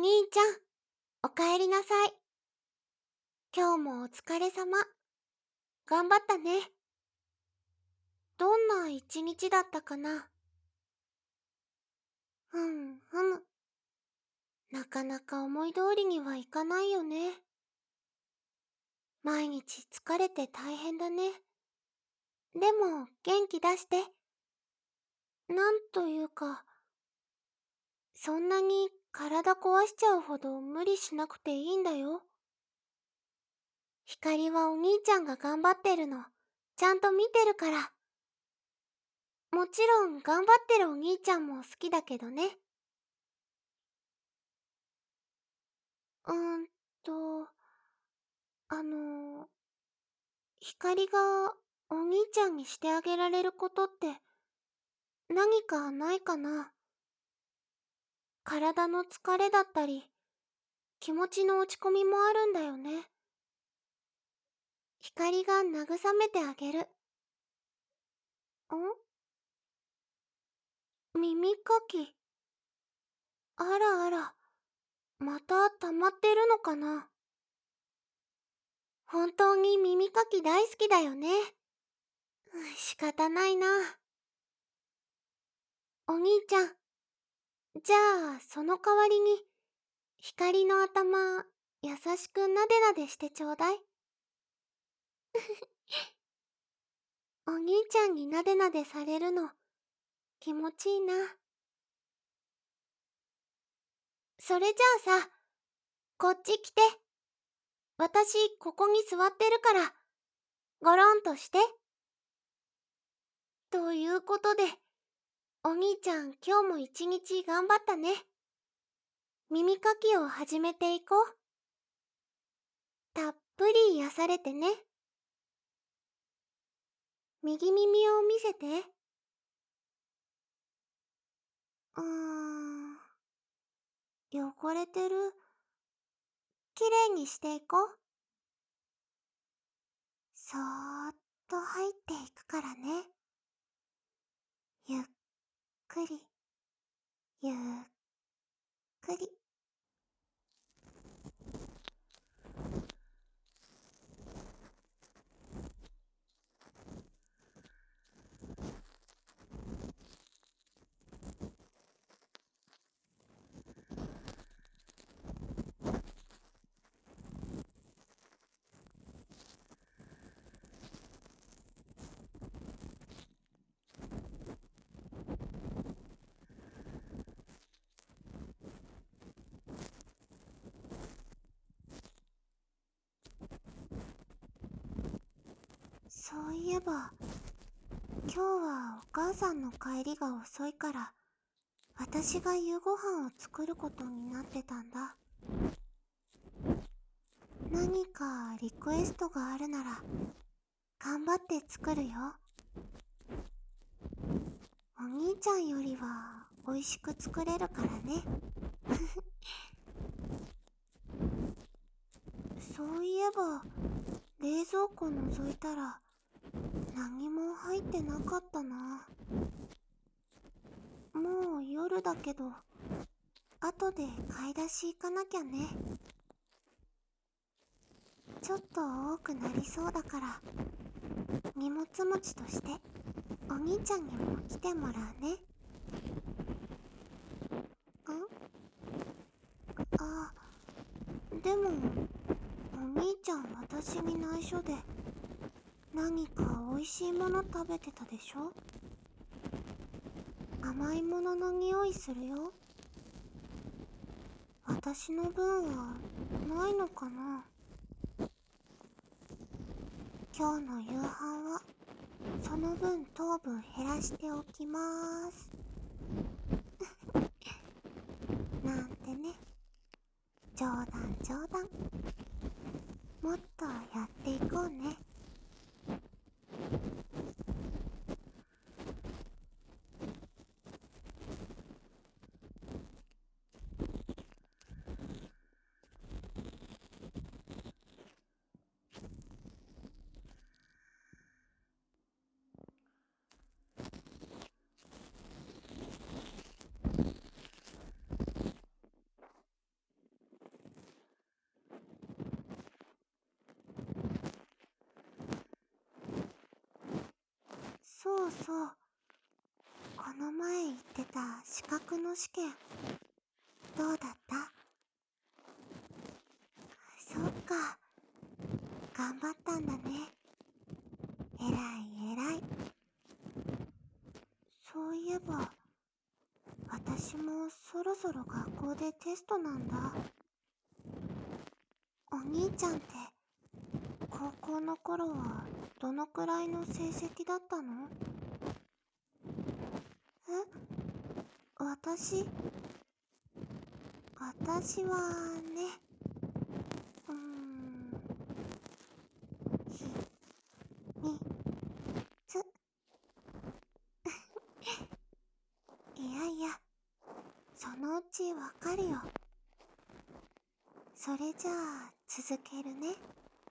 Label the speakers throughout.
Speaker 1: 兄ちゃん、おかえりなさい。今日もお疲れ様。頑張ったね。どんな一日だったかな？ふむふむ。なかなか思い通りにはいかないよね。毎日疲れて大変だね。でも元気出して。なんというか、そんなに体壊しちゃうほど無理しなくていいんだよ。ひかりはお兄ちゃんが頑張ってるの、ちゃんと見てるから。もちろん頑張ってるお兄ちゃんも好きだけどね。うーんと、あの、ひかりがお兄ちゃんにしてあげられることって何かないかな？体の疲れだったり、気持ちの落ち込みもあるんだよね。ひかりが慰めてあげる。耳かき。あらあら、また溜まってるのかな？本当に耳かき大好きだよね。仕方ないな。お兄ちゃん、じゃあその代わりに、ひかりの頭、優しくなでなでしてちょうだい。お兄ちゃんになでなでされるの、気持ちいいな。それじゃあさ、こっち来て。私、ここに座ってるから、ごろんとして。ということで、お兄ちゃん今日も一日頑張ったね。耳かきを始めていこう。たっぷり癒されてね。右耳を見せて。うーん、汚れてる。きれいにしていこう。そーっと入っていくからね。ゆっくり、ゆっくり。そういえば、今日はお母さんの帰りが遅いから、私が夕ご飯を作ることになってたんだ。何かリクエストがあるなら、頑張って作るよ。お兄ちゃんよりは美味しく作れるからね。そういえば、冷蔵庫覗いたら、何も入ってなかったな。もう夜だけど、後で買い出し行かなきゃね。ちょっと多くなりそうだから、荷物持ちとしてお兄ちゃんにも来てもらうね。あ、でもお兄ちゃん私に内緒で何か美味しいもの食べてたでしょ？甘いものの匂いするよ。私の分はないのかな？今日の夕飯はその分糖分減らしておきまーす。なんてね。冗談冗談。もっとやっていこうね。 そうそう。この前言ってた資格の試験、どうだった？そっか、頑張ったんだね。えらいえらい。そういえば、私もそろそろ学校でテストなんだ。お兄ちゃんって、高校の頃はどのくらいの成績だったの？私はね、ひ、み、つ。いやいや、そのうちわかるよ。それじゃあ、続けるね。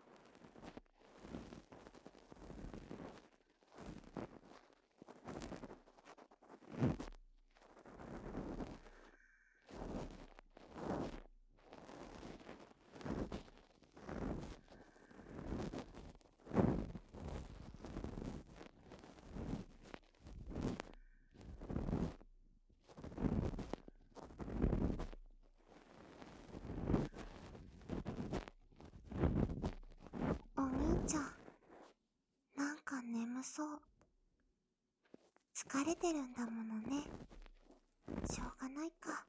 Speaker 1: お兄ちゃん、なんか眠そう。疲れてるんだものね。しょうがないか。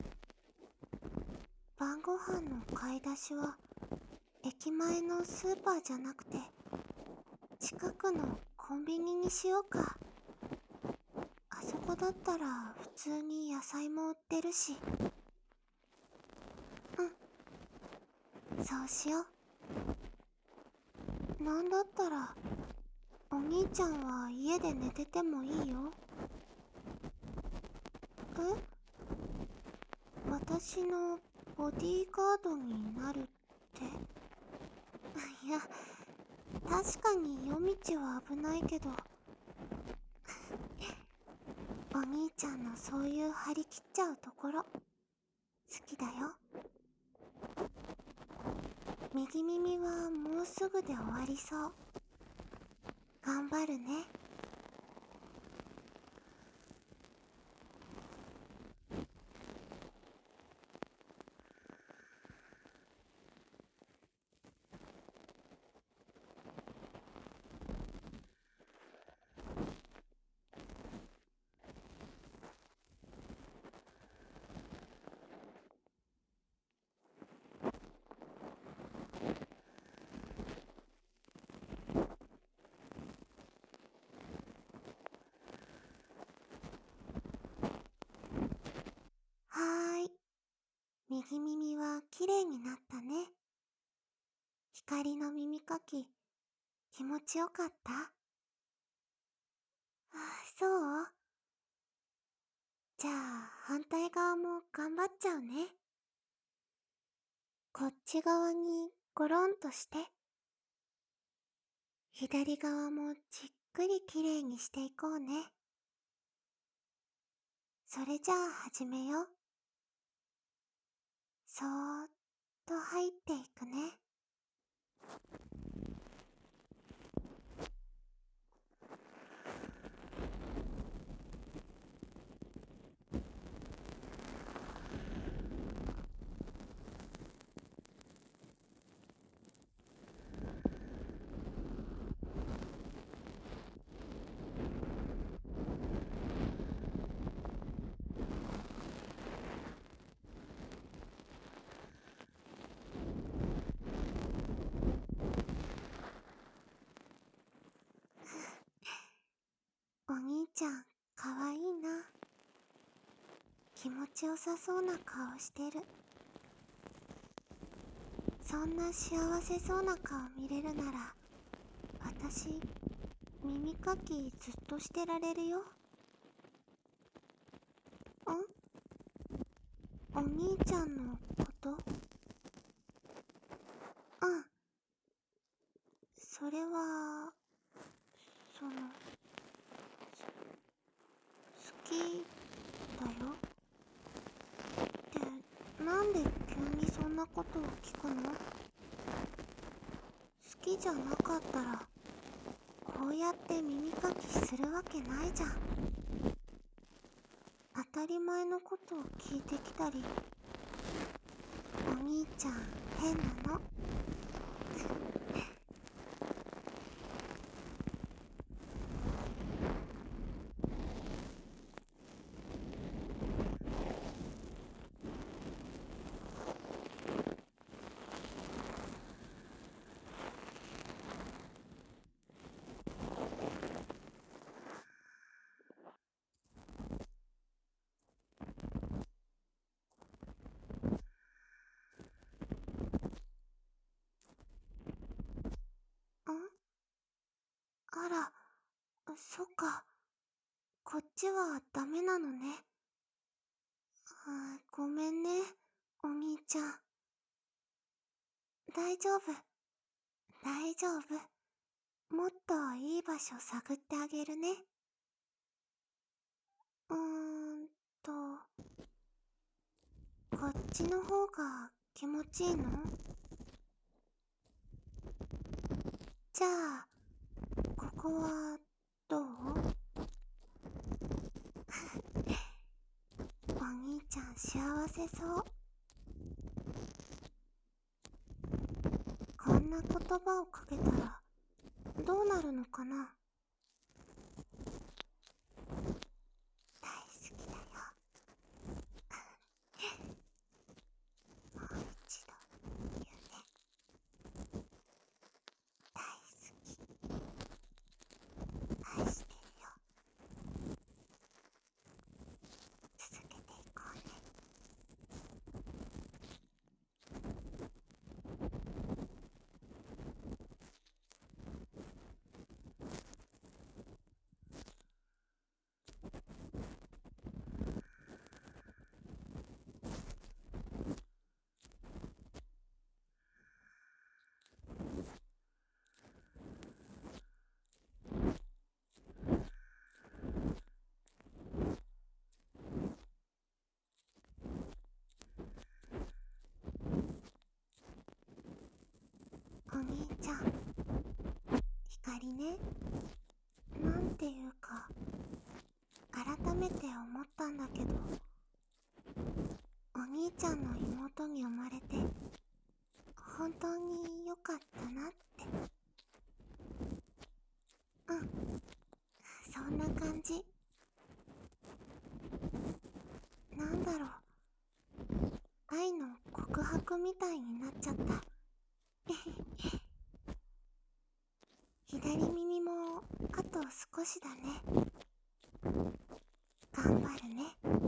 Speaker 1: 晩ご飯の買い出しは、駅前のスーパーじゃなくて、近くのコンビニにしようか。あそこだったら普通に野菜も売ってるし。そうしよう。なんだったら、お兄ちゃんは家で寝ててもいいよ。私のボディーガードになるって？いや、確かに夜道は危ないけど、お兄ちゃんのそういう張り切っちゃうところ、好きだよ。右耳はもうすぐで終わりそう。頑張るね。はーい。右耳はきれいになったね。光の耳かき、気持ちよかった？そう？じゃあ反対側も頑張っちゃうね。こっち側にゴロンとして、左側もじっくりきれいにしていこうね。それじゃあ始めよう。そーっと入っていくね。お兄ちゃん、かわいいな。気持ちよさそうな顔してる。そんな幸せそうな顔見れるなら、私、耳かきずっとしてられるよ。お兄ちゃんのこと？それは、その、好きだよ。ってなんで急にそんなことを聞くの？好きじゃなかったらここうやって耳かきするわけないじゃん。当たり前のことを聞いてきたり、お兄ちゃん変なの。あら、そっか。こっちはダメなのね。ごめんね、お兄ちゃん。大丈夫、大丈夫。もっといい場所探ってあげるね。うーんと、こっちの方が気持ちいいの？じゃあ、ここはどう？お兄ちゃん幸せそう。こんな言葉をかけたらどうなるのかな？大好きだよ。もう一度言うね。大好き。愛してるよ。続けていこうね。お兄ちゃん、光ね、なんていうか、改めて思ったんだけど、お兄ちゃんの妹に生まれて、本当に良かったなって。うん、そんな感じ。なんだろう、愛の告白みたいになっちゃった。左耳もあと少しだね。頑張るね。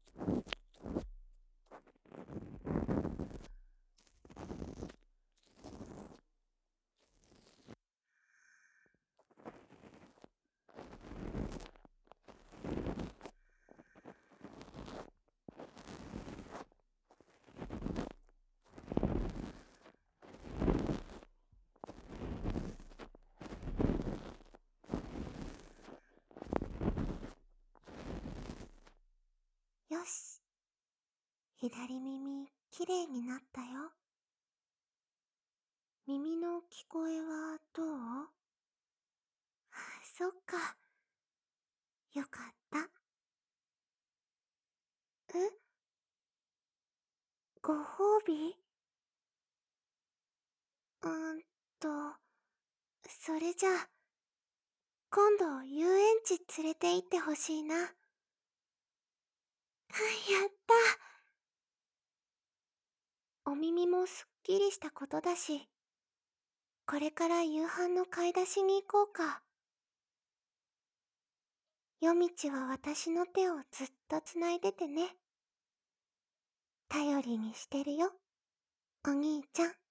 Speaker 1: よし、左耳きれいになったよ。耳の聞こえはどう？そっか、よかった。え、ご褒美？うーんと、それじゃあ、今度遊園地連れて行ってほしいな。やった。お耳もすっきりしたことだし、これから夕飯の買い出しに行こうか。夜道は私の手をずっとつないでてね。頼りにしてるよ、お兄ちゃん。